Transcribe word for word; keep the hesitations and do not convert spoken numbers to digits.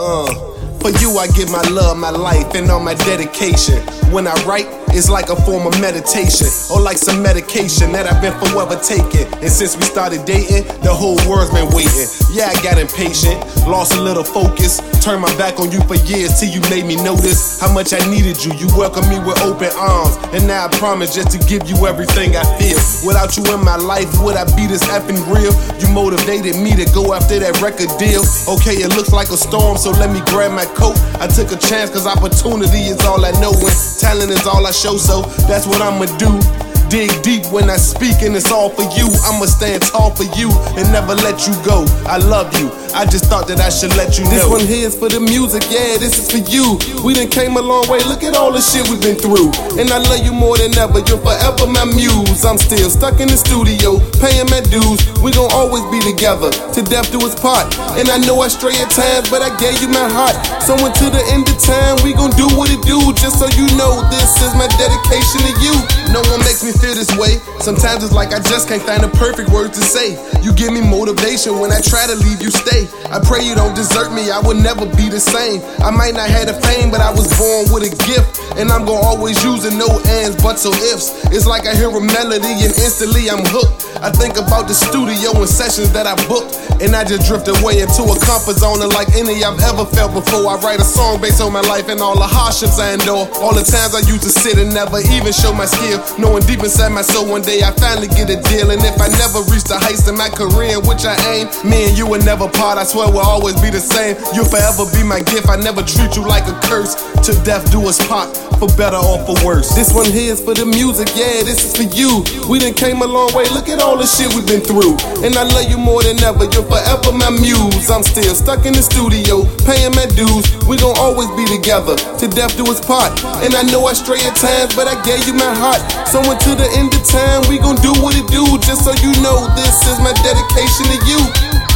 Uh, for you I give my love, my life, and all my dedication. When I write, it's like a form of meditation, or like some medication that I've been forever taking. And since we started dating, the whole world's been waiting. Yeah, I got impatient, lost a little focus, turned my back on you for years till you made me notice how much I needed you. You welcomed me with open arms, and now I promise just to give you everything I feel. Without you in my life, would I be this effing real? You motivated me to go after that record deal. Okay, it looks like a storm, so let me grab my coat. I took a chance cause opportunity is all I know, and talent is all I show, so that's what I'ma do. Dig deep when I speak, and it's all for you. I'ma stand tall for you and never let you go. I love you, I just thought that I should let you know. This one here is for the music, yeah, this is for you. We done came a long way, look at all the shit we've been through. And I love you more than ever, you're forever my muse. I'm still stuck in the studio, paying my dues. We gon' always be together, till death do us part. And I know I stray at times, but I gave you my heart. So until the end of time, we gon' do what it do. Just so you know, this is my dedication to you. No one makes me feel this way. Sometimes it's like I just can't find the perfect words to say. You give me motivation when I try to leave you stay. I pray you don't desert me, I will never be the same. I might not have the fame, but I was born with a gift. And I'm gon' always use it, no ands, buts or ifs. It's like I hear a melody and instantly I'm hooked. I think about the studio and sessions that I booked, and I just drift away into a comfort zone unlike any I've ever felt before. I write a song based on my life and all the hardships I endure. All the times I used to sit and never even show my skill, knowing deep inside my soul one day I finally get a deal. And if I never reach the heights in my career in which I aim, me and you will never part, I swear we'll always be the same. You'll forever be my gift, I never treat you like a curse. Till death do us part, for better or for worse. This one here is for the music, yeah, this is for you. We done came a long way, look at all the shit we've been through. And I love you more than ever, you're forever my muse. I'm still stuck in the studio, paying my dues. We gon' always be together, till death do us part. And I know I stray at times, but I gave you my heart. So until the end of time, we gon' do what it do. Just so you know, this is my dedication to you.